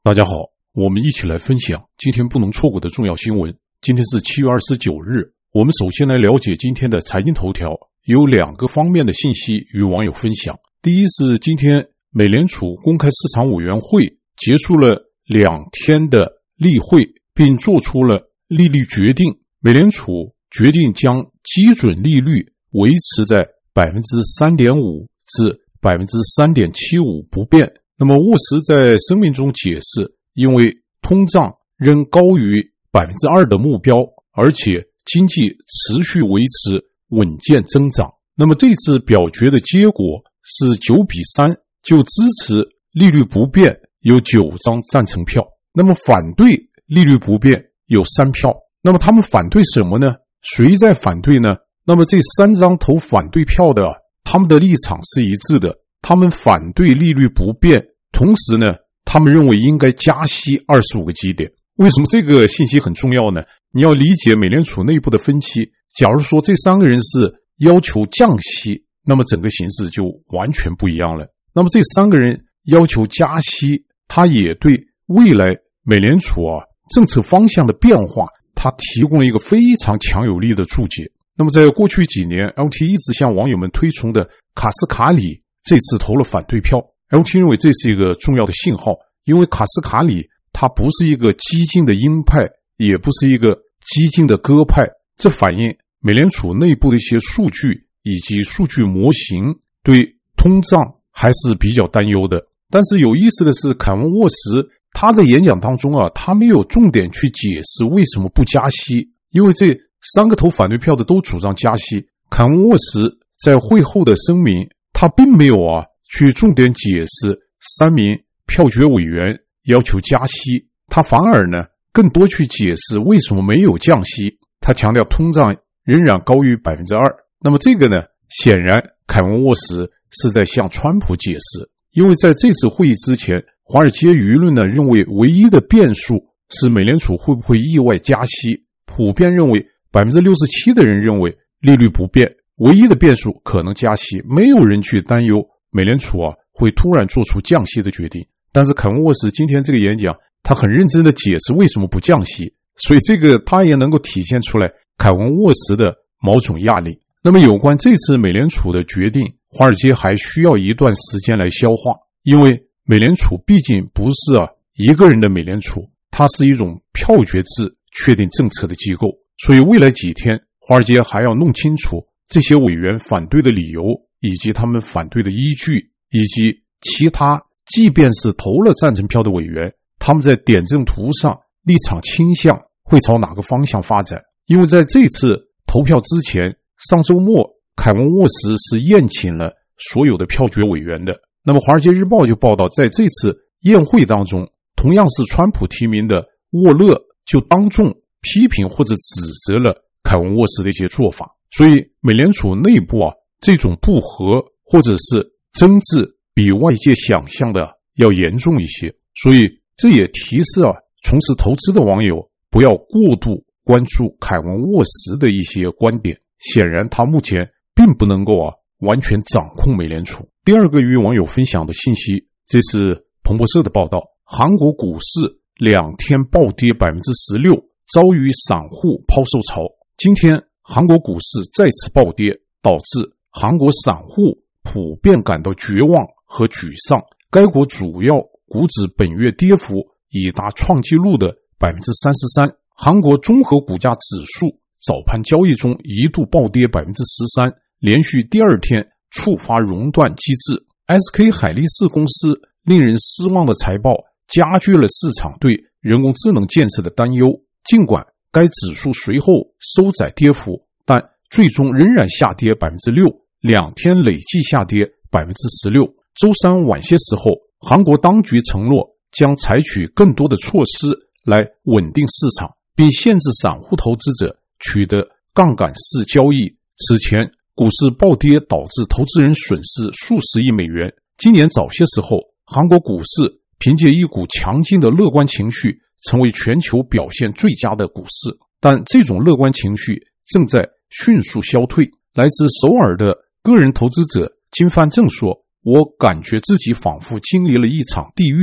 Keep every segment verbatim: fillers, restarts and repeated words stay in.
大家好，我们一起来分享今天不能错过的重要新闻。今天是七月二十九日，我们首先来了解今天的财经头条，有两个方面的信息与网友分享。第一是今天美联储公开市场委员会结束了两天的例会，并做出了利率决定。美联储决定将基准利率维持在 百分之三点五 至 百分之三点七五 不变。那么沃什在声明中解释，因为通胀仍高于 百分之二 的目标，而且经济持续维持稳健增长。那么这次表决的结果是九比三，就支持利率不变有九张赞成票，那么反对利率不变有三票。那么他们反对什么呢？谁在反对呢？那么这三张投反对票的，他们的立场是一致的，他们反对利率不变，同时呢，他们认为应该加息二十五个基点。为什么这个信息很重要呢？你要理解美联储内部的分歧。假如说这三个人是要求降息，那么整个形势就完全不一样了。那么这三个人要求加息，他也对未来美联储啊政策方向的变化，他提供了一个非常强有力的注解。那么在过去几年 L T 一直向网友们推崇的卡斯卡里这次投了反对票。L T 认为这是一个重要的信号，因为卡斯卡里他不是一个激进的鹰派，也不是一个激进的鸽派，这反映美联储内部的一些数据以及数据模型对通胀还是比较担忧的。但是有意思的是，凯文沃什他在演讲当中啊，他没有重点去解释为什么不加息，因为这三个投反对票的都主张加息。凯文沃什在会后的声明，他并没有啊去重点解释三名票决委员要求加息，他反而呢更多去解释为什么没有降息。他强调通胀仍然高于 百分之二。 那么这个呢，显然凯文沃什是在向川普解释，因为在这次会议之前，华尔街舆论呢认为唯一的变数是美联储会不会意外加息，普遍认为 百分之六十七 的人认为利率不变，唯一的变数可能加息，没有人去担忧美联储啊会突然做出降息的决定。但是凯文沃什今天这个演讲，他很认真的解释为什么不降息，所以这个他也能够体现出来凯文沃什的某种压力。那么有关这次美联储的决定，华尔街还需要一段时间来消化，因为美联储毕竟不是啊一个人的美联储，它是一种票决制确定政策的机构，所以未来几天华尔街还要弄清楚这些委员反对的理由，以及他们反对的依据，以及其他即便是投了赞成票的委员，他们在点阵图上立场倾向会朝哪个方向发展。因为在这次投票之前，上周末凯文沃什是宴请了所有的票决委员的。那么华尔街日报就报道，在这次宴会当中，同样是川普提名的沃勒就当众批评或者指责了凯文沃什的一些做法。所以美联储内部啊这种不和或者是争执比外界想象的要严重一些，所以这也提示啊从事投资的网友不要过度关注凯文沃什的一些观点，显然他目前并不能够啊完全掌控美联储。第二个与网友分享的信息，这是彭博社的报道，韩国股市两天暴跌 百分之十六， 遭遇散户抛售潮。今天韩国股市再次暴跌，导致韩国散户普遍感到绝望和沮丧。该国主要股指本月跌幅已达创纪录的 百分之三十三。 韩国综合股价指数早盘交易中一度暴跌 百分之十三， 连续第二天触发熔断机制。 S K 海力士公司令人失望的财报加剧了市场对人工智能建设的担忧，尽管该指数随后收窄跌幅，但最终仍然下跌 百分之六， 两天累计下跌 百分之十六。 周三晚些时候，韩国当局承诺将采取更多的措施来稳定市场，并限制散户投资者取得杠杆式交易。此前股市暴跌导致投资人损失数十亿美元。今年早些时候，韩国股市凭借一股强劲的乐观情绪成为全球表现最佳的股市，但这种乐观情绪正在迅速消退。来自首尔的个人投资者金范正说，我感觉自己仿佛经历了一场地狱。他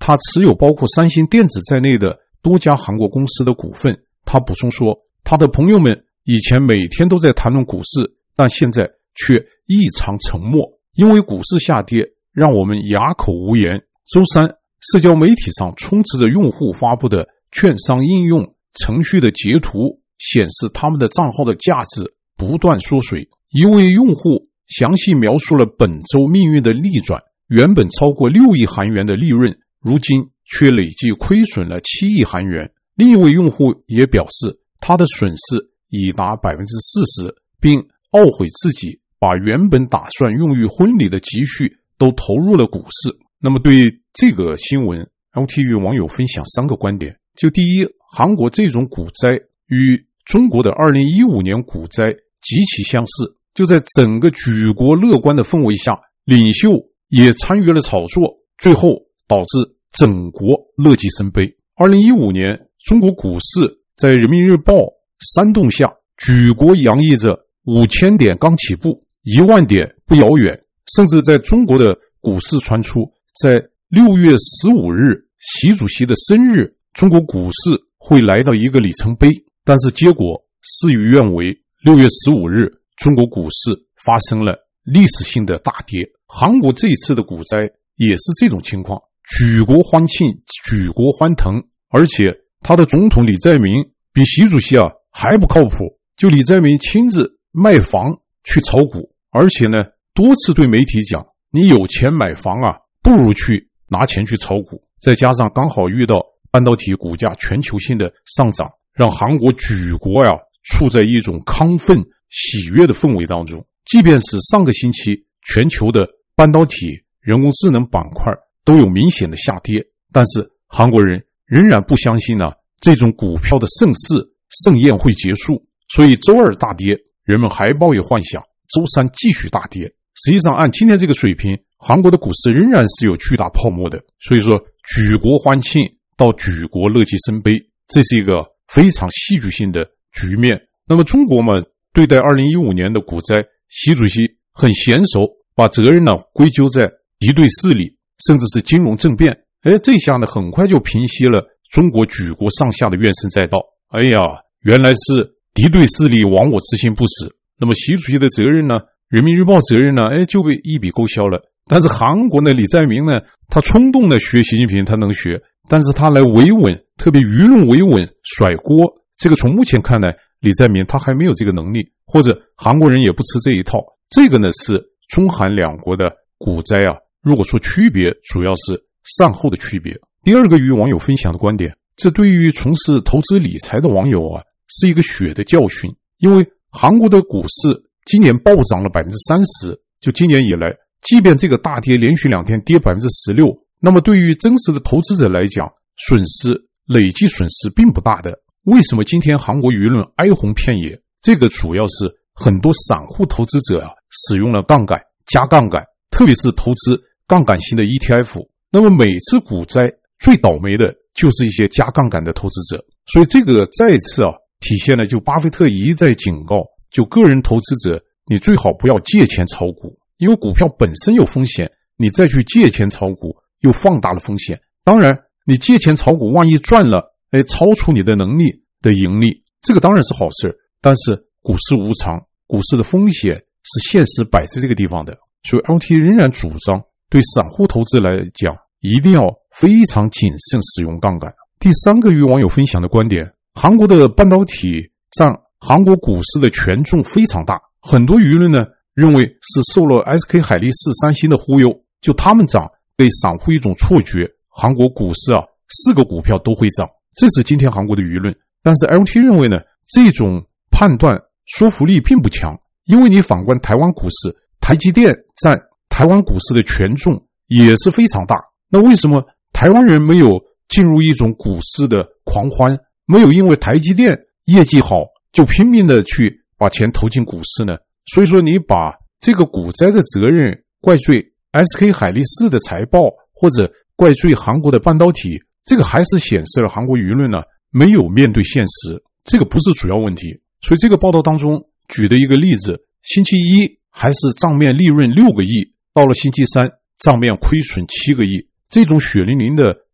他持有包括三星电子在内的多家韩国公司的股份。他补充说，他的朋友们以前每天都在谈论股市，但现在却异常沉默，因为股市下跌让我们哑口无言。周三，社交媒体上充斥着用户发布的券商应用程序的截图，显示他们的账号的价值不断缩水。一位用户详细描述了本周命运的逆转，原本超过六亿韩元的利润，如今却累计亏损了七亿韩元。另一位用户也表示，他的损失已达 百分之四十， 并懊悔自己把原本打算用于婚礼的积蓄都投入了股市。那么对这个新闻 L T 与网友分享三个观点。就第一，韩国这种股灾与中国的二零一五年股灾极其相似，就在整个举国乐观的氛围下，领袖也参与了炒作，最后导致整国乐极生悲。二零一五年中国股市在人民日报煽动下，举国洋溢着五千点刚起步，一万点不遥远，甚至在中国的股市传出，在六月十五日习主席的生日，中国股市会来到一个里程碑。但是结果事与愿违，六月十五日中国股市发生了历史性的大跌。韩国这一次的股灾也是这种情况，举国欢庆，举国欢腾，而且他的总统李在明比习主席啊还不靠谱，就李在明亲自卖房去炒股，而且呢多次对媒体讲，你有钱买房啊，不如去拿钱去炒股。再加上刚好遇到半导体股价全球性的上涨，让韩国举国呀处在一种亢奋喜悦的氛围当中。即便是上个星期全球的半导体、人工智能板块都有明显的下跌，但是韩国人仍然不相信呢、啊、这种股票的盛世盛宴会结束，所以周二大跌，人们还抱有幻想，周三继续大跌。实际上按今天这个水平，韩国的股市仍然是有巨大泡沫的，所以说举国欢庆到举国乐极生悲，这是一个非常戏剧性的局面。那么中国嘛，对待二零一五年的股灾，习主席很娴熟，把责任呢归咎在敌对势力，甚至是金融政变。哎，这下呢很快就平息了中国举国上下的怨声载道。哎呀，原来是敌对势力亡我之心不死。那么习主席的责任呢，人民日报责任呢，哎就被一笔勾销了。但是韩国呢，李在明呢，他冲动的学习近平，他能学，但是他来维稳，特别舆论维稳甩锅，这个从目前看来，李在明他还没有这个能力，或者韩国人也不吃这一套。这个呢是中韩两国的股灾啊，如果说区别，主要是善后的区别。第二个与网友分享的观点，这对于从事投资理财的网友啊，是一个血的教训。因为韩国的股市今年暴涨了 百分之三十， 就今年以来，即便这个大跌连续两天跌 百分之十六， 那么对于真实的投资者来讲，损失累计损失并不大的。为什么今天韩国舆论哀鸿遍野？这个主要是很多散户投资者啊使用了杠杆、加杠杆，特别是投资杠杆型的 E T F。 那么每次股灾最倒霉的就是一些加杠杆的投资者，所以这个再次啊体现了就巴菲特一再警告，就个人投资者你最好不要借钱炒股，因为股票本身有风险，你再去借钱炒股又放大了风险。当然你借钱炒股万一赚了，哎，超出你的能力的盈利，这个当然是好事，但是股市无常，股市的风险是现实摆在这个地方的。所以 L T 仍然主张对散户投资来讲，一定要非常谨慎使用杠杆。第三个与网友分享的观点，韩国的半导体占韩国股市的权重非常大，很多舆论呢认为是受了 S K 海力士、三星的忽悠，就他们涨给散户一种错觉，韩国股市啊四个股票都会涨，这是今天韩国的舆论。但是 L T 认为呢，这种判断说服力并不强，因为你反观台湾股市，台积电占台湾股市的权重也是非常大。那为什么台湾人没有进入一种股市的狂欢，没有因为台积电业绩好就拼命的去把钱投进股市呢？所以说你把这个股灾的责任怪罪 S K 海力士的财报，或者怪罪韩国的半导体，这个还是显示了韩国舆论呢没有面对现实，这个不是主要问题。所以这个报道当中举的一个例子，星期一还是账面利润六个亿，到了星期三账面亏损七个亿，这种血淋淋的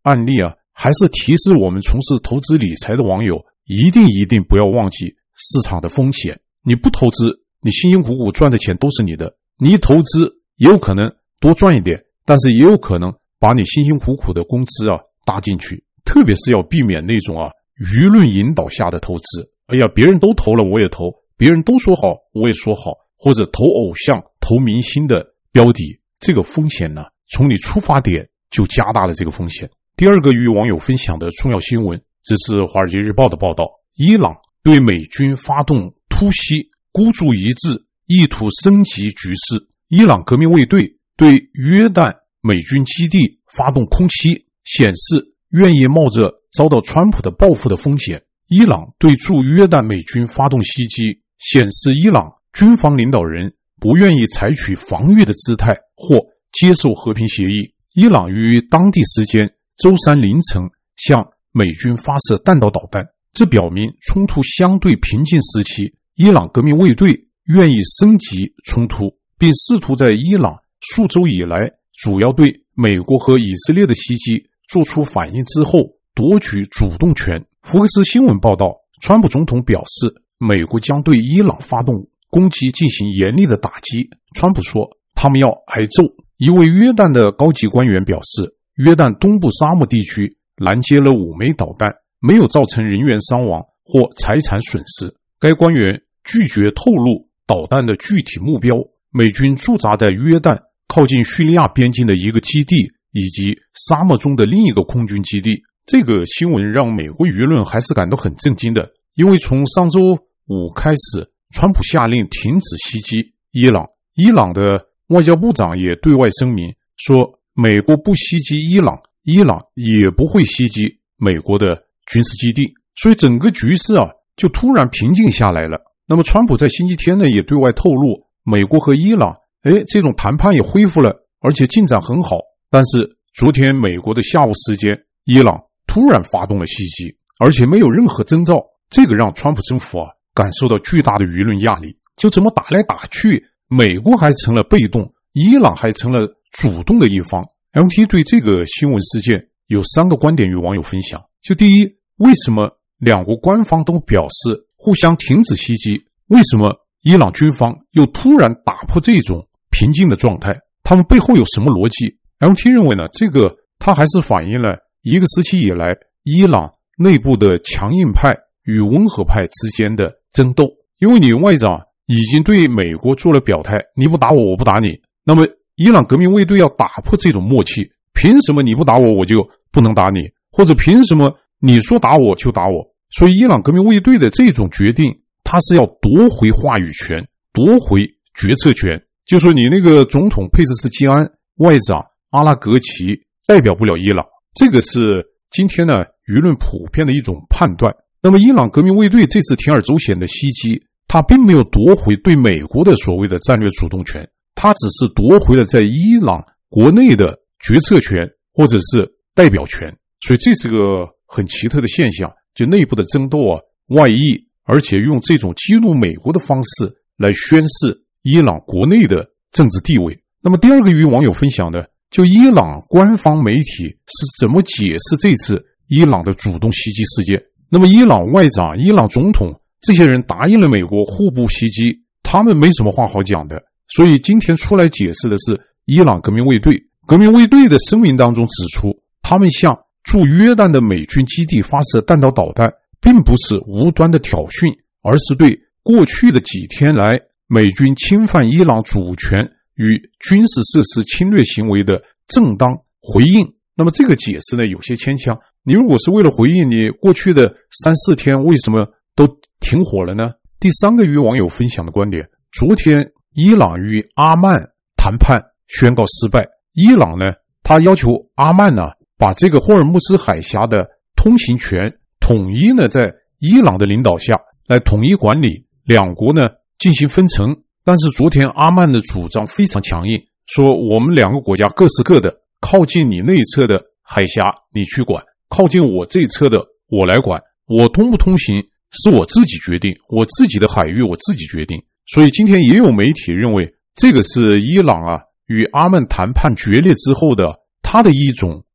案例啊，还是提示我们从事投资理财的网友一定一定不要忘记市场的风险。你不投资，你辛辛苦苦赚的钱都是你的，你一投资也有可能多赚一点，但是也有可能把你辛辛苦苦的工资啊搭进去。特别是要避免那种啊舆论引导下的投资，哎呀，别人都投了我也投，别人都说好我也说好，或者投偶像投明星的标的，这个风险呢从你出发点就加大了这个风险。第二个与网友分享的重要新闻，这是《华尔街日报》的报道，伊朗对美军发动突袭孤注一掷，意图升级局势。伊朗革命卫队对约旦美军基地发动空袭，显示愿意冒着遭到川普的报复的风险。伊朗对驻约旦美军发动袭击，显示伊朗军方领导人不愿意采取防御的姿态或接受和平协议。伊朗于当地时间周三凌晨向美军发射弹道导弹，这表明冲突相对平静时期，伊朗革命卫队愿意升级冲突，并试图在伊朗数周以来主要对美国和以色列的袭击做出反应之后夺取主动权。福克斯新闻报道，川普总统表示美国将对伊朗发动攻击进行严厉的打击。川普说他们要挨揍。一位约旦的高级官员表示，约旦东部沙漠地区拦截了五枚导弹，没有造成人员伤亡或财产损失。该官员拒绝透露导弹的具体目标。美军驻扎在约旦靠近叙利亚边境的一个基地，以及沙漠中的另一个空军基地。这个新闻让美国舆论还是感到很震惊的，因为从上周五开始，川普下令停止袭击伊朗，伊朗的外交部长也对外声明说，美国不袭击伊朗，伊朗也不会袭击美国的军事基地。所以整个局势啊就突然平静下来了。那么川普在星期天呢也对外透露，美国和伊朗诶这种谈判也恢复了，而且进展很好。但是昨天美国的下午时间，伊朗突然发动了袭击，而且没有任何征兆，这个让川普政府啊感受到巨大的舆论压力。就这么打来打去，美国还成了被动，伊朗还成了主动的一方。 M T 对这个新闻事件有三个观点与网友分享。就第一，为什么两国官方都表示互相停止袭击，为什么伊朗军方又突然打破这种平静的状态？他们背后有什么逻辑？ M T 认为呢，这个它还是反映了一个时期以来伊朗内部的强硬派与温和派之间的争斗。因为你外长已经对美国做了表态，你不打我我不打你，那么伊朗革命卫队要打破这种默契，凭什么你不打我我就不能打你，或者凭什么你说打我就打我？所以伊朗革命卫队的这种决定，他是要夺回话语权，夺回决策权。就说你那个总统佩斯基安，外长阿拉格齐代表不了伊朗，这个是今天呢舆论普遍的一种判断。那么伊朗革命卫队这次铤而走险的袭击，他并没有夺回对美国的所谓的战略主动权，他只是夺回了在伊朗国内的决策权或者是代表权。所以这是个很奇特的现象，就内部的争斗啊外溢，而且用这种激怒美国的方式来宣示伊朗国内的政治地位。那么第二个与网友分享的，就伊朗官方媒体是怎么解释这次伊朗的主动袭击事件。那么伊朗外长、伊朗总统这些人答应了美国互不袭击，他们没什么话好讲的。所以今天出来解释的是伊朗革命卫队。革命卫队的声明当中指出，他们向驻约旦的美军基地发射弹道导弹，并不是无端的挑衅，而是对过去的几天来美军侵犯伊朗主权与军事设施侵略行为的正当回应。那么这个解释呢有些牵强，你如果是为了回应，你过去的三四天为什么都停火了呢？第三个与网友分享的观点，昨天伊朗与阿曼谈判宣告失败。伊朗呢他要求阿曼呢把这个霍尔木兹海峡的通行权统一呢在伊朗的领导下来统一管理，两国呢进行分成。但是昨天阿曼的主张非常强硬，说我们两个国家各是各的，靠近你那一侧的海峡你去管，靠近我这一侧的我来管，我通不通行是我自己决定，我自己的海域我自己决定。所以今天也有媒体认为，这个是伊朗啊与阿曼谈判决裂之后的他的一种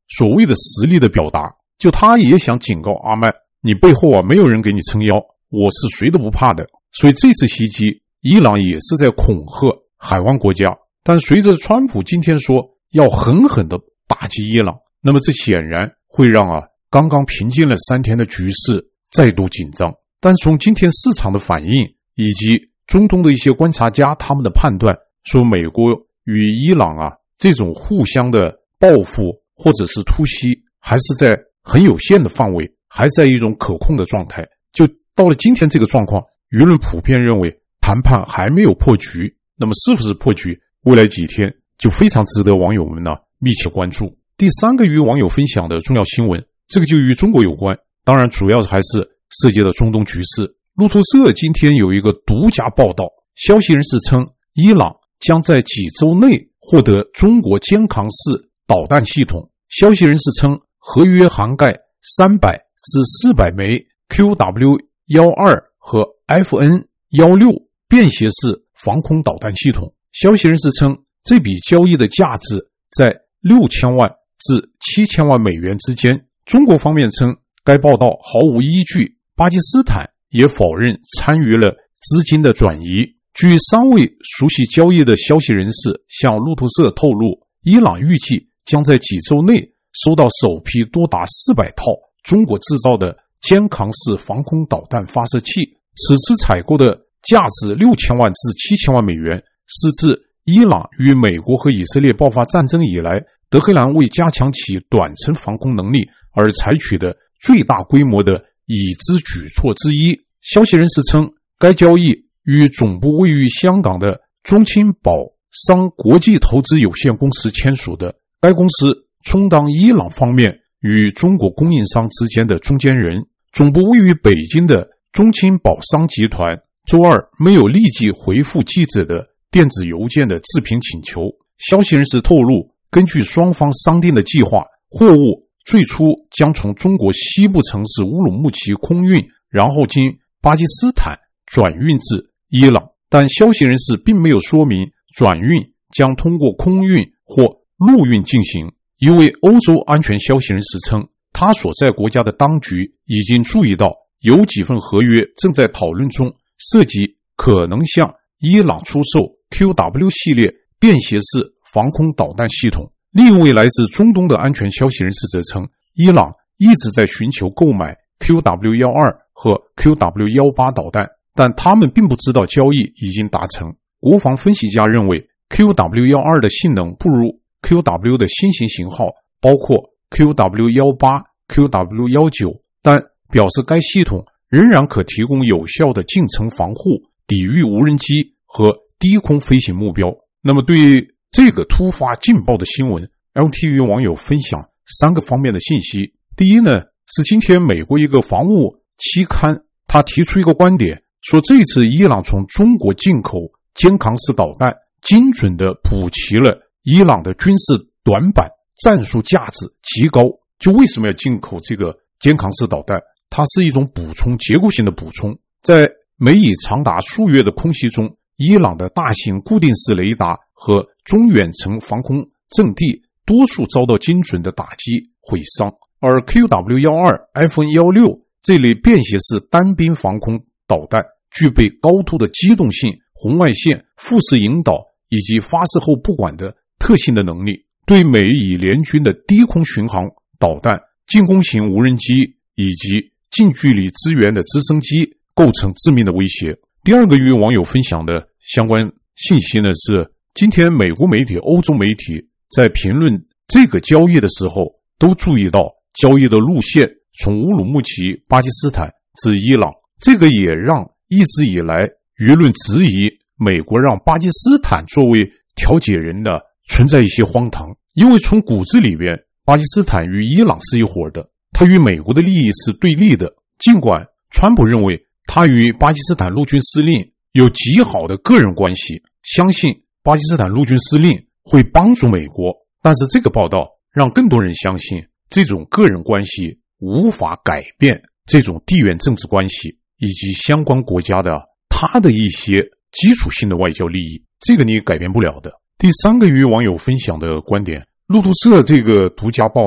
所谓的实力的表达，就他也想警告阿曼，你背后啊没有人给你撑腰，我是谁都不怕的。所以这次袭击，伊朗也是在恐吓海湾国家。但随着川普今天说要狠狠的打击伊朗，那么这显然会让啊刚刚平静了三天的局势再度紧张。但从今天市场的反应以及中东的一些观察家他们的判断，说美国与伊朗啊这种互相的报复或者是突袭还是在很有限的范围，还在一种可控的状态。就到了今天这个状况，舆论普遍认为谈判还没有破局。那么是不是破局，未来几天就非常值得网友们呢密切关注。第三个与网友分享的重要新闻，这个就与中国有关，当然主要还是涉及到中东局势。路透社今天有一个独家报道，消息人士称伊朗将在几周内获得中国肩扛式导弹系统。消息人士称合约涵盖三百至四百枚 Q W 十二 和 F N 十六 便携式防空导弹系统。消息人士称这笔交易的价值在六千万至七千万美元之间。中国方面称该报道毫无依据，巴基斯坦也否认参与了资金的转移。据三位熟悉交易的消息人士向路透社透露，伊朗预计将在几周内收到首批多达四百套中国制造的肩扛式防空导弹发射器。此次采购的价值六千万至七千万美元，是自伊朗与美国和以色列爆发战争以来，德黑兰为加强其短程防空能力而采取的最大规模的已知举措之一。消息人士称，该交易与总部位于香港的中青宝商国际投资有限公司签署的，该公司充当伊朗方面与中国供应商之间的中间人。总部位于北京的中青宝商集团周二没有立即回复记者的电子邮件的置评请求。消息人士透露，根据双方商定的计划，货物最初将从中国西部城市乌鲁木齐空运，然后经巴基斯坦转运至伊朗，但消息人士并没有说明转运将通过空运或陆运进行。一位欧洲安全消息人士称，他所在国家的当局已经注意到有几份合约正在讨论中，涉及可能向伊朗出售 Q W 系列便携式防空导弹系统。另一位来自中东的安全消息人士则称，伊朗一直在寻求购买 Q W 十二 和 Q W 十八 导弹，但他们并不知道交易已经达成。国防分析家认为 Q W 十二 的性能不如 Q W 的新型型号，包括 Q W 十八、Q W 十九，但表示该系统仍然可提供有效的近程防护，抵御无人机和低空飞行目标。那么对于这个突发劲爆的新闻， L T 与网友分享三个方面的信息。第一呢，是今天美国一个防务期刊他提出一个观点，说这次伊朗从中国进口肩扛式导弹，精准地补齐了伊朗的军事短板，战术价值极高。就为什么要进口这个肩扛式导弹？它是一种补充，结构性的补充。在美以长达数月的空袭中，伊朗的大型固定式雷达和中远程防空阵地多数遭到精准的打击毁伤，而 Q W 十二、F N 十六 这类便携式单兵防空导弹具备高度的机动性、红外线、复式引导以及发射后不管的特性的能力，对美以联军的低空巡航导弹、进攻型无人机以及近距离支援的直升机构成致命的威胁。第二个与网友分享的相关信息呢，是今天美国媒体、欧洲媒体在评论这个交易的时候，都注意到交易的路线从乌鲁木齐、巴基斯坦至伊朗，这个也让一直以来舆论质疑美国让巴基斯坦作为调解人的存在一些荒唐。因为从骨子里边，巴基斯坦与伊朗是一伙的，它与美国的利益是对立的。尽管川普认为他与巴基斯坦陆军司令有极好的个人关系，相信巴基斯坦陆军司令会帮助美国，但是这个报道让更多人相信这种个人关系无法改变这种地缘政治关系以及相关国家的他的一些基础性的外交利益，这个你也改变不了的。第三个与网友分享的观点，路透社这个独家报道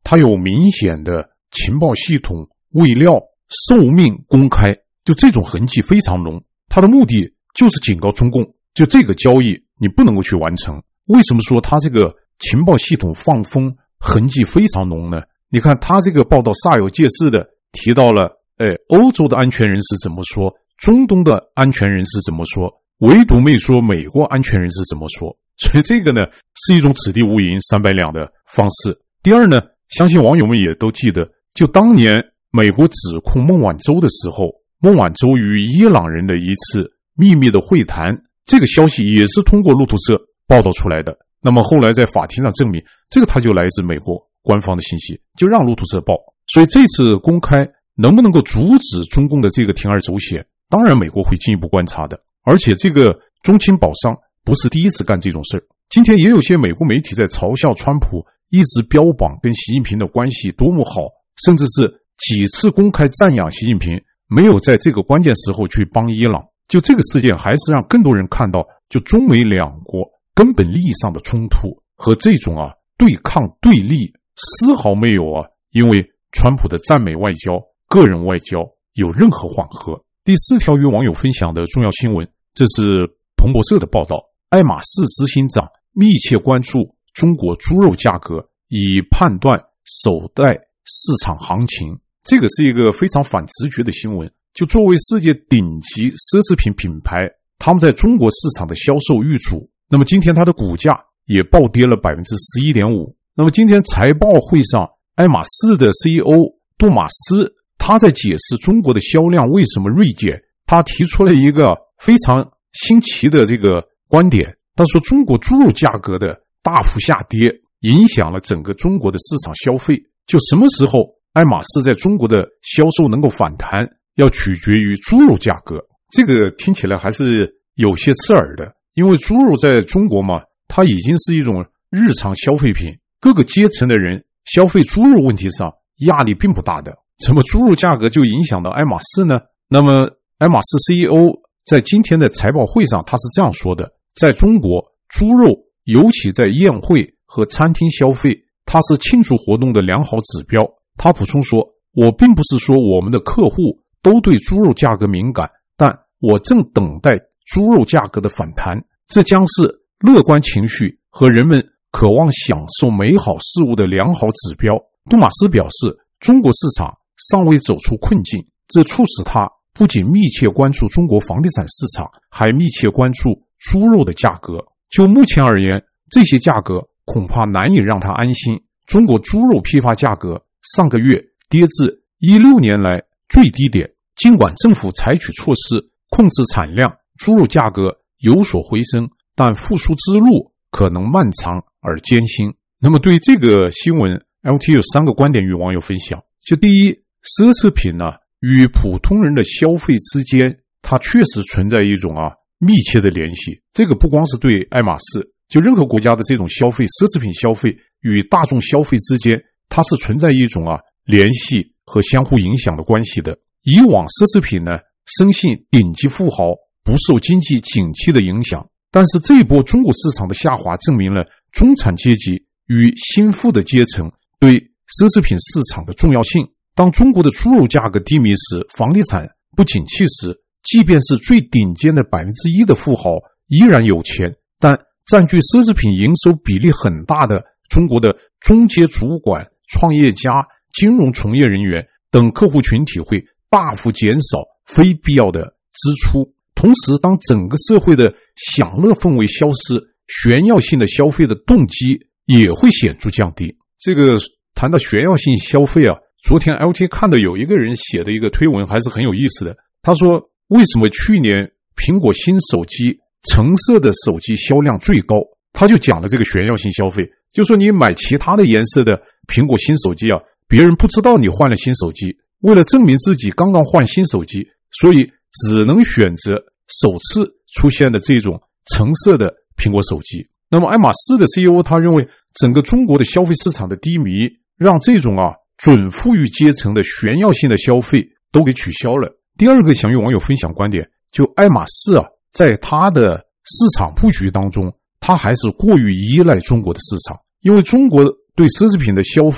它有明显的情报系统、物料、寿命公开，就这种痕迹非常浓。它的目的就是警告中共，就这个交易你不能够去完成。为什么说它这个情报系统放风痕迹非常浓呢？你看他这个报道煞有介事的提到了，哎，欧洲的安全人士怎么说，中东的安全人士怎么说，唯独没说美国安全人士怎么说。所以这个呢是一种此地无银三百两的方式。第二呢，相信网友们也都记得，就当年美国指控孟晚舟的时候，孟晚舟与伊朗人的一次秘密的会谈，这个消息也是通过路透社报道出来的。那么后来在法庭上证明，这个它就来自美国官方的信息，就让路透社报。所以这次公开能不能够阻止中共的这个铤而走险，当然美国会进一步观察的。而且这个中青宝商不是第一次干这种事儿，今天也有些美国媒体在嘲笑川普一直标榜跟习近平的关系多么好，甚至是几次公开赞扬习近平没有在这个关键时候去帮伊朗。就这个事件还是让更多人看到，就中美两国根本利益上的冲突和这种啊对抗对立丝毫没有啊因为川普的赞美外交、个人外交有任何缓和。第四条与网友分享的重要新闻，这是彭博社的报道，爱马仕执行长密切关注中国猪肉价格，以判断首代市场行情。这个是一个非常反直觉的新闻，就作为世界顶级奢侈品品牌，他们在中国市场的销售遇阻，那么今天它的股价也暴跌了 百分之十一点五。 那么今天财报会上，爱马仕的 C E O 杜马斯他在解释中国的销量为什么锐减，他提出了一个非常新奇的这个观点，他说中国猪肉价格的大幅下跌影响了整个中国的市场消费，就什么时候爱马仕在中国的销售能够反弹，要取决于猪肉价格。这个听起来还是有些刺耳的，因为猪肉在中国嘛，它已经是一种日常消费品，各个阶层的人消费猪肉问题上压力并不大的，怎么猪肉价格就影响到爱马仕呢？那么爱马仕 C E O 在今天的财报会上他是这样说的，在中国猪肉尤其在宴会和餐厅消费，它是庆祝活动的良好指标。他补充说，我并不是说我们的客户都对猪肉价格敏感，但我正等待猪肉价格的反弹，这将是乐观情绪和人们渴望享受美好事物的良好指标。杜马斯表示，中国市场尚未走出困境，这促使他不仅密切关注中国房地产市场，还密切关注猪肉的价格。就目前而言，这些价格恐怕难以让他安心。中国猪肉批发价格上个月跌至十六年来最低点，尽管政府采取措施控制产量，猪肉价格有所回升，但复苏之路可能漫长而艰辛。那么对这个新闻 L T 有三个观点与网友分享。就第一，奢侈品呢与普通人的消费之间，它确实存在一种啊密切的联系。这个不光是对爱马仕，就任何国家的这种消费，奢侈品消费与大众消费之间，它是存在一种啊联系和相互影响的关系的。以往奢侈品呢深信顶级富豪不受经济景气的影响，但是这一波中国市场的下滑证明了中产阶级与新富的阶层对奢侈品市场的重要性。当中国的猪肉价格低迷时，房地产不景气时，即便是最顶尖的 百分之一 的富豪依然有钱，但占据奢侈品营收比例很大的中国的中阶主管、创业家、金融从业人员等客户群体会大幅减少非必要的支出。同时，当整个社会的享乐氛围消失，炫耀性的消费的动机也会显著降低。这个谈到炫耀性消费啊，昨天 L T 看到有一个人写的一个推文还是很有意思的。他说，为什么去年苹果新手机橙色的手机销量最高？他就讲了这个炫耀性消费，就说你买其他的颜色的苹果新手机啊，别人不知道你换了新手机，为了证明自己刚刚换新手机，所以只能选择首次出现的这种橙色的苹果手机。那么爱马仕的 C E O 他认为，整个中国的消费市场的低迷，让这种啊准富裕阶层的炫耀性的消费都给取消了。第二个想与网友分享观点，就爱马仕啊，在它的市场布局当中，它还是过于依赖中国的市场，因为中国对奢侈品的消费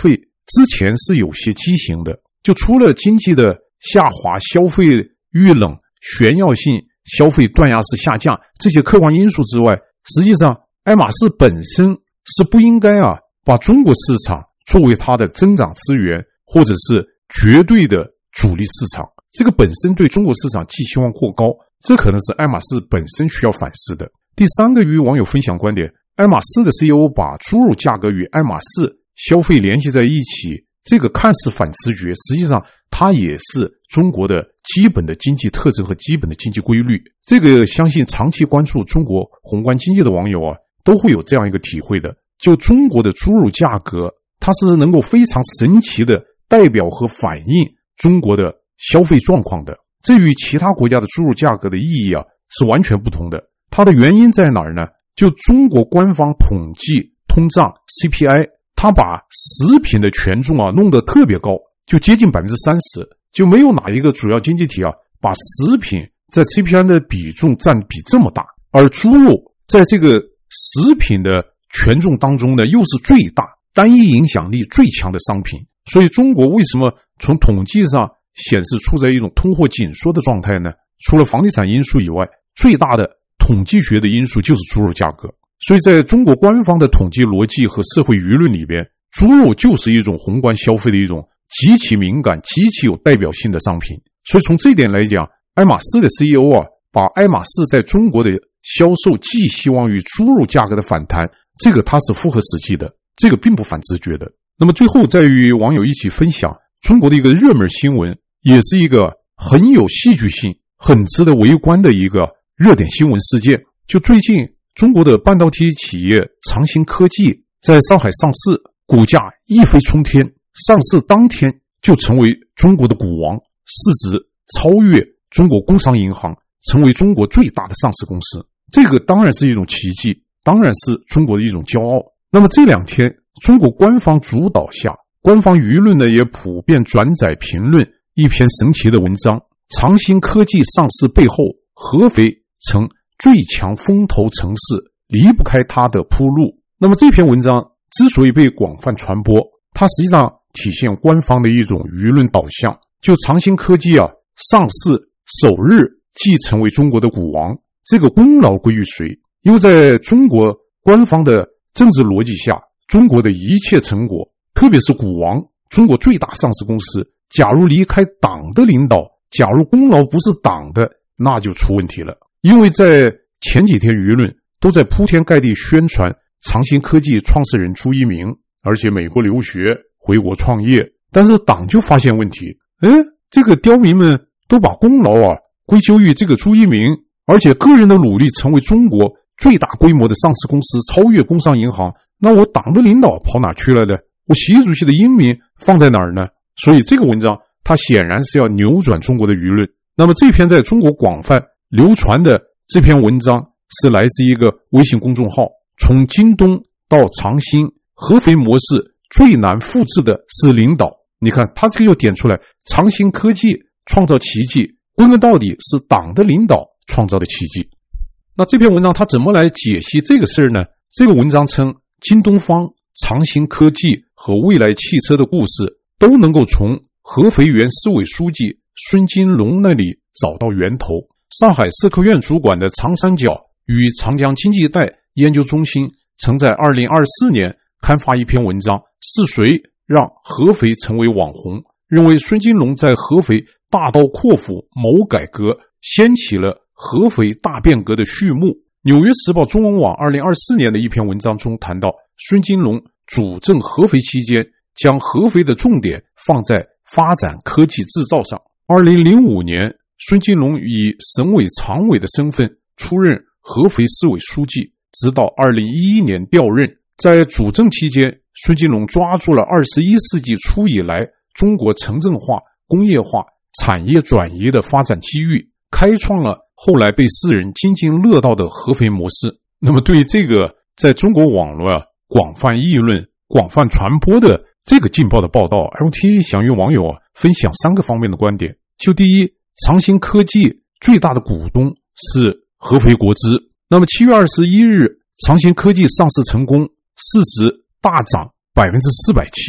之前是有些畸形的，就除了经济的下滑、消费遇冷、炫耀性消费断崖式下降这些客观因素之外，实际上爱马仕本身是不应该啊把中国市场作为它的增长资源或者是绝对的主力市场，这个本身对中国市场寄希望过高，这可能是爱马仕本身需要反思的。第三个与网友分享观点，爱马仕的 C E O 把猪肉价格与爱马仕消费联系在一起，这个看似反直觉，实际上它也是中国的基本的经济特征和基本的经济规律。这个相信长期关注中国宏观经济的网友啊，都会有这样一个体会的。就中国的猪肉价格，它是能够非常神奇的代表和反映中国的消费状况的，这与其他国家的猪肉价格的意义啊是完全不同的。它的原因在哪儿呢？就中国官方统计通胀 C P I， 它把食品的权重啊弄得特别高，就接近 百分之三十， 就没有哪一个主要经济体啊把食品在 C P I 的比重占比这么大。而猪肉在这个食品的权重当中呢，又是最大、单一影响力最强的商品。所以中国为什么从统计上显示处在一种通货紧缩的状态呢？除了房地产因素以外，最大的统计学的因素就是猪肉价格。所以在中国官方的统计逻辑和社会舆论里边，猪肉就是一种宏观消费的一种极其敏感、极其有代表性的商品。所以从这一点来讲，爱马仕的 C E O 啊，把爱马仕在中国的销售寄希望于猪肉价格的反弹，这个它是符合实际的，这个并不反直觉的。那么最后再与网友一起分享中国的一个热门新闻，也是一个很有戏剧性、很值得围观的一个热点新闻事件。就最近中国的半导体企业长兴科技在上海上市，股价一飞冲天，上市当天就成为中国的股王，市值超越中国工商银行，成为中国最大的上市公司。这个当然是一种奇迹，当然是中国的一种骄傲。那么这两天中国官方主导下，官方舆论呢也普遍转载评论一篇神奇的文章，长兴科技上市背后，合肥成最强风投城市，离不开它的铺路。那么这篇文章之所以被广泛传播，它实际上体现官方的一种舆论导向。就长兴科技啊上市首日即成为中国的股王，这个功劳归于谁？因为在中国官方的政治逻辑下，中国的一切成果，特别是股王，中国最大上市公司，假如离开党的领导，假如功劳不是党的，那就出问题了。因为在前几天舆论都在铺天盖地宣传长兴科技创始人朱一鸣，而且美国留学回国创业，但是党就发现问题，诶，这个刁民们都把功劳啊归咎于这个朱一鸣，而且个人的努力成为中国最大规模的上市公司，超越工商银行，那我党的领导跑哪去了呢？我习主席的英明放在哪儿呢？所以这个文章它显然是要扭转中国的舆论。那么这篇在中国广泛流传的这篇文章是来自一个微信公众号，从京东到长兴，合肥模式最难复制的是领导。你看他这个又点出来，长兴科技创造奇迹，归根到底是党的领导创造的奇迹。那这篇文章他怎么来解析这个事儿呢？这个文章称，京东方、长兴科技和蔚来汽车的故事都能够从合肥原市委书记孙金龙那里找到源头。上海社科院主管的长三角与长江经济带研究中心曾在二零二四年刊发一篇文章，是谁让合肥成为网红？认为孙金龙在合肥大刀阔斧谋改革，掀起了合肥大变革的序幕。纽约时报中文网二零二四年的一篇文章中谈到，孙金龙主政合肥期间，将合肥的重点放在发展科技制造上。二零零五年，孙金龙以省委常委的身份出任合肥市委书记，直到二零一一年调任。在主政期间，孙金龙抓住了二十一世纪初以来中国城镇化、工业化、产业转移的发展机遇，开创了后来被世人津津乐道的合肥模式。那么对于这个在中国网络啊广泛议论、广泛传播的这个劲爆的报道 ，L T 想与网友啊分享三个方面的观点。就第一，长兴科技最大的股东是合肥国资。那么七月二十一日，长兴科技上市成功，市值大涨 百分之四百七十。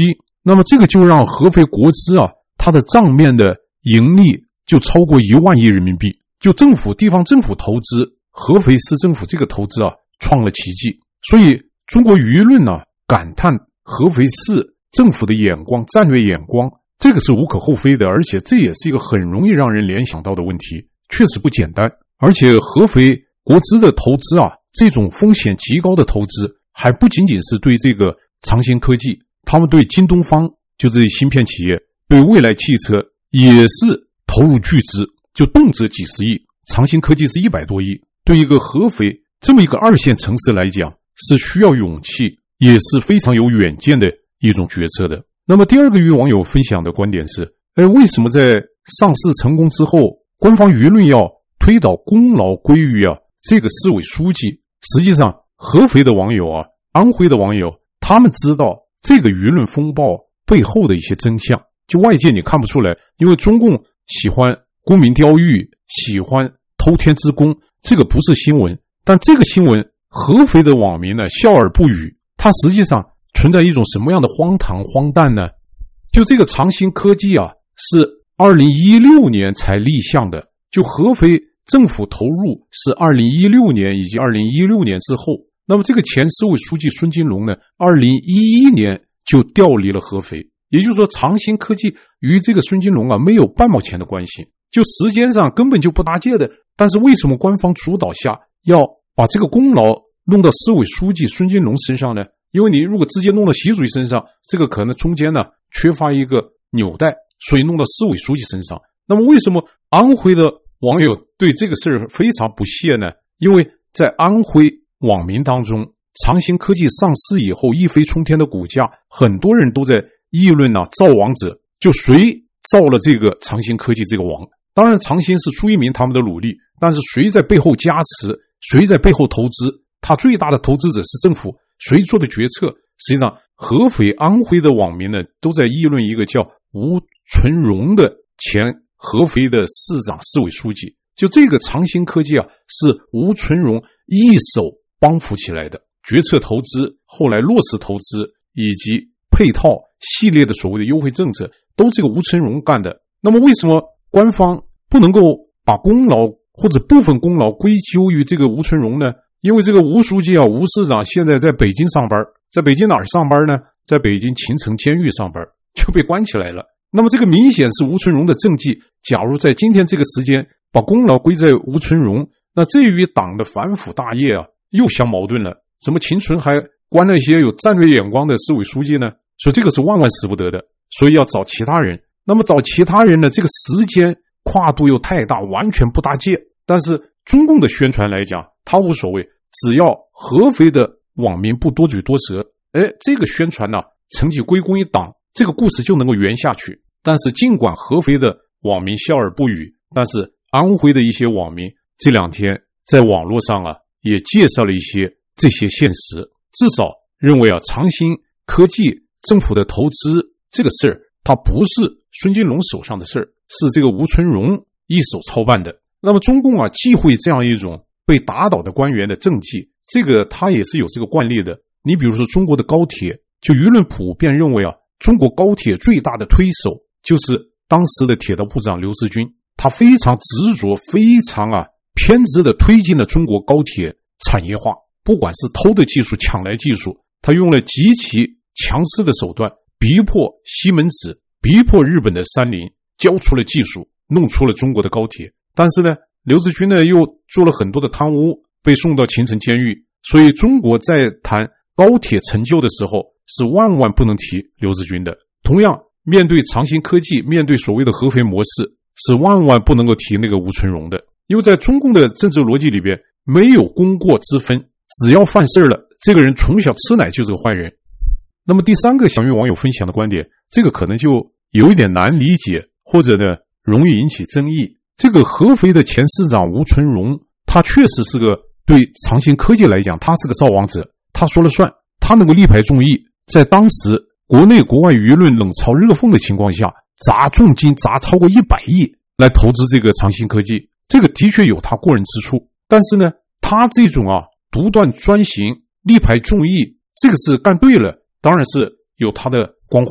那么这个就让合肥国资啊，它的账面的盈利就超过一万亿人民币。就政府地方政府投资，合肥市政府这个投资啊，创了奇迹。所以中国舆论呢、啊、感叹合肥市政府的眼光、战略眼光，这个是无可厚非的，而且这也是一个很容易让人联想到的问题，确实不简单。而且合肥国资的投资啊，这种风险极高的投资，还不仅仅是对这个长兴科技，他们对京东方就这些芯片企业，对未来汽车也是投入巨资，就动辄几十亿，长兴科技是一百多亿。对一个合肥这么一个二线城市来讲，是需要勇气，也是非常有远见的一种决策的。那么第二个与网友分享的观点是，哎，为什么在上市成功之后，官方舆论要推导功劳归于啊这个市委书记？实际上合肥的网友啊，安徽的网友，他们知道这个舆论风暴背后的一些真相，就外界你看不出来，因为中共喜欢沽名钓誉，喜欢偷天之功，这个不是新闻。但这个新闻合肥的网民呢笑而不语，它实际上存在一种什么样的荒唐荒诞呢？就这个长兴科技啊，是二零一六年才立项的，就合肥政府投入是二零一六年以及二零一六年之后。那么这个前市委书记孙金龙呢，二零一一年就调离了合肥，也就是说长兴科技与这个孙金龙啊没有半毛钱的关系，就时间上根本就不搭界的。但是为什么官方主导下要把这个功劳弄到市委书记孙金龙身上呢？因为你如果直接弄到习主席身上，这个可能中间呢缺乏一个纽带，所以弄到市委书记身上。那么为什么安徽的网友对这个事儿非常不屑呢？因为在安徽网民当中，长兴科技上市以后一飞冲天的股价，很多人都在议论呢、啊、造王者，就谁造了这个长兴科技这个王。当然长兴是出于民他们的努力，但是谁在背后加持，谁在背后投资，他最大的投资者是政府，谁做的决策。实际上合肥安徽的网民呢都在议论一个叫吴存荣的前合肥的市长市委书记，就这个长兴科技啊是吴存荣一手帮扶起来的，决策投资，后来落实投资以及配套系列的所谓的优惠政策都这个吴存荣干的。那么为什么官方不能够把功劳或者部分功劳归咎于这个吴存荣呢？因为这个吴书记啊，吴市长现在在北京上班，在北京哪儿上班呢？在北京秦城监狱上班，就被关起来了。那么这个明显是吴存荣的政绩，假如在今天这个时间把功劳归在吴存荣，那这与党的反腐大业啊又相矛盾了。怎么秦存还关了一些有战略眼光的市委书记呢？所以这个是万万使不得的，所以要找其他人。那么找其他人呢，这个时间跨度又太大，完全不搭界。但是中共的宣传来讲，他无所谓，只要合肥的网民不多嘴多舌，哎，这个宣传呢、啊，成绩归功于党，这个故事就能够圆下去。但是尽管合肥的网民笑而不语，但是安徽的一些网民这两天在网络上啊，也介绍了一些这些现实，至少认为啊，长兴科技政府的投资这个事儿，它不是孙金龙手上的事儿，是这个吴存荣一手操办的。那么中共啊，忌讳这样一种被打倒的官员的政绩，这个他也是有这个惯例的。你比如说中国的高铁，就舆论普遍认为啊，中国高铁最大的推手就是当时的铁道部长刘志军，他非常执着，非常啊偏执的推进了中国高铁产业化，不管是偷的技术、抢来技术，他用了极其强势的手段，逼迫西门子，逼迫日本的三菱交出了技术，弄出了中国的高铁。但是呢，刘志军呢又做了很多的贪污，被送到秦城监狱。所以中国在谈高铁成就的时候，是万万不能提刘志军的。同样，面对长兴科技，面对所谓的合肥模式，是万万不能够提那个吴存荣的。因为在中共的政治逻辑里边，没有功过之分，只要犯事了，这个人从小吃奶就是个坏人。那么第三个想与网友分享的观点，这个可能就有一点难理解，或者呢容易引起争议。这个合肥的前市长吴存荣，他确实是个对长兴科技来讲，他是个造王者，他说了算，他能够力排众议，在当时国内国外舆论冷嘲热讽的情况下，砸重金砸超过一百亿来投资这个长兴科技，这个的确有他过人之处。但是呢，他这种啊独断专行、力排众议，这个是干对了，当然是有他的光环。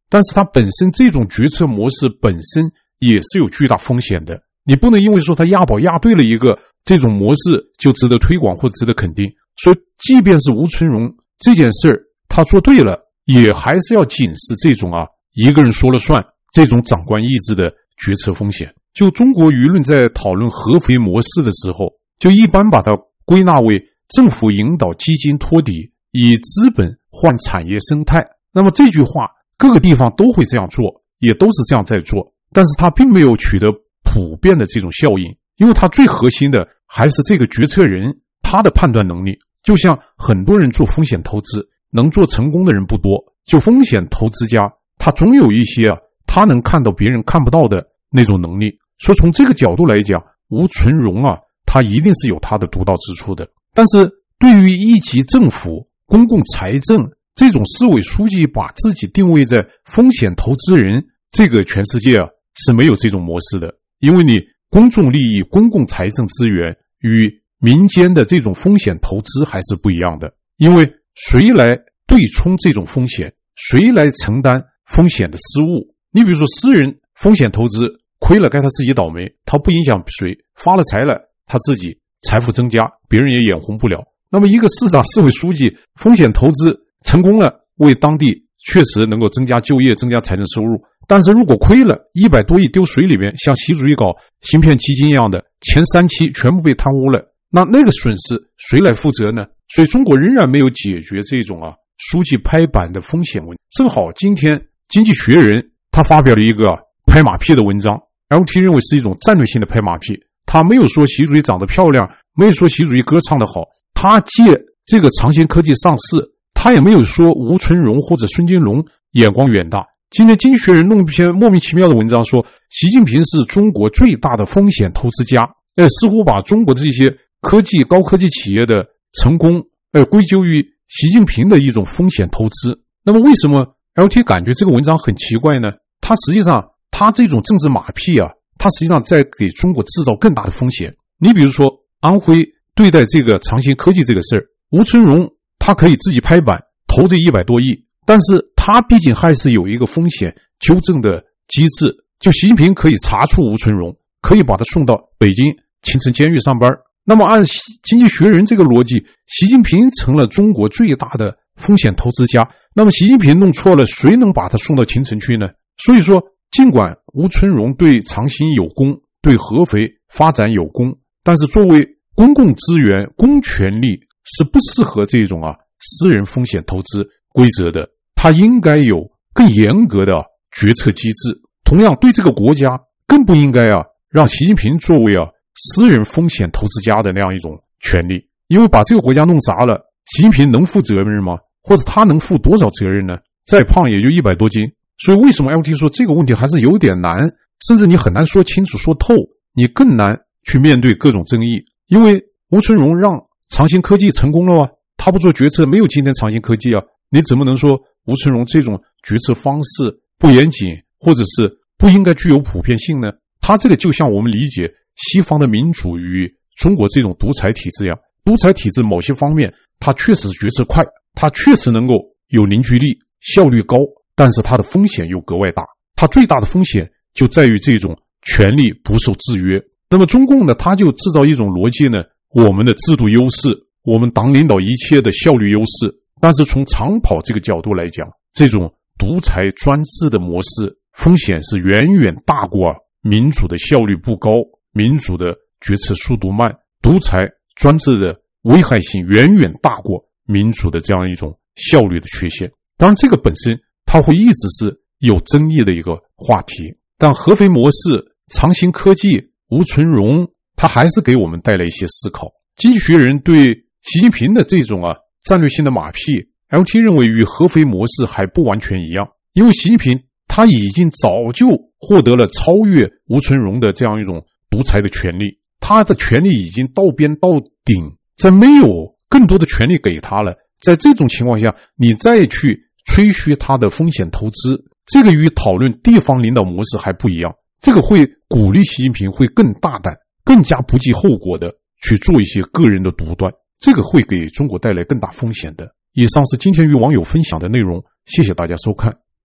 但是它本身这种决策模式本身也是有巨大风险的。你不能因为说它押宝押对了一个这种模式就值得推广或者值得肯定。所以即便是吴春荣这件事儿他做对了，也还是要警示这种啊一个人说了算这种长官意志的决策风险。就中国舆论在讨论合肥模式的时候，就一般把它归纳为政府引导基金托底，以资本换产业生态。那么这句话各个地方都会这样做，也都是这样在做，但是它并没有取得普遍的这种效应，因为它最核心的还是这个决策人他的判断能力。就像很多人做风险投资能做成功的人不多，就风险投资家他总有一些啊他能看到别人看不到的那种能力。所以从这个角度来讲，吴春荣啊他一定是有他的独到之处的。但是对于一级政府公共财政这种市委书记把自己定位在风险投资人，这个全世界啊是没有这种模式的。因为你公众利益公共财政资源与民间的这种风险投资还是不一样的。因为谁来对冲这种风险，谁来承担风险的失误。你比如说私人风险投资亏了该他自己倒霉，他不影响谁，发了财了他自己财富增加，别人也眼红不了。那么一个市长市委书记风险投资成功了，为当地确实能够增加就业增加财政收入，但是如果亏了一百多亿丢水里面，像习主席搞芯片基金一样的前三期全部被贪污了，那那个损失谁来负责呢？所以中国仍然没有解决这种啊书记拍板的风险问题。正好今天经济学人他发表了一个、啊、拍马屁的文章， L T 认为是一种战略性的拍马屁。他没有说习主席长得漂亮，没有说习主席歌唱得好，他借这个长兴科技上市，他也没有说吴春荣或者孙金龙眼光远大。今天经济学人弄一篇莫名其妙的文章说习近平是中国最大的风险投资家，呃，似乎把中国的这些科技高科技企业的成功呃归咎于习近平的一种风险投资。那么为什么 L T 感觉这个文章很奇怪呢？他实际上他这种政治马屁啊，他实际上在给中国制造更大的风险。你比如说安徽对待这个长兴科技这个事儿，吴春荣他可以自己拍板投这一百多亿，但是他毕竟还是有一个风险纠正的机制，就习近平可以查处吴春荣，可以把他送到北京秦城监狱上班。那么按经济学人这个逻辑，习近平成了中国最大的风险投资家，那么习近平弄错了，谁能把他送到秦城去呢？所以说尽管吴春荣对长兴有功，对合肥发展有功，但是作为公共资源公权力是不适合这种啊私人风险投资规则的，他应该有更严格的决策机制。同样对这个国家更不应该啊让习近平作为啊私人风险投资家的那样一种权利。因为把这个国家弄砸了，习近平能负责任吗？或者他能负多少责任呢？再胖也就一百多斤。所以为什么 L T 说这个问题还是有点难，甚至你很难说清楚说透，你更难去面对各种争议。因为吴春荣让长兴科技成功了啊，他不做决策没有今天长兴科技啊，你怎么能说吴春荣这种决策方式不严谨，或者是不应该具有普遍性呢？他这个就像我们理解西方的民主与中国这种独裁体制一样，独裁体制某些方面它确实决策快，它确实能够有凝聚力，效率高，但是它的风险又格外大。它最大的风险就在于这种权力不受制约。那么中共呢，它就制造一种逻辑呢，我们的制度优势，我们党领导一切的效率优势，但是从长跑这个角度来讲，这种独裁专制的模式风险是远远大过民主的效率不高，民主的决策速度慢，独裁专制的危害性远远大过民主的这样一种效率的缺陷。当然这个本身它会一直是有争议的一个话题，但合肥模式、长兴科技、吴春荣它还是给我们带来一些思考。经济学人对习近平的这种啊战略性的马屁， L T 认为与合肥模式还不完全一样。因为习近平他已经早就获得了超越吴春荣的这样一种独裁的权利，他的权力已经到边到顶，在没有更多的权力给他了，在这种情况下你再去吹嘘他的风险投资，这个与讨论地方领导模式还不一样。这个会鼓励习近平会更大胆更加不计后果的去做一些个人的独断，这个会给中国带来更大风险的。以上是今天与网友分享的内容，谢谢大家收看。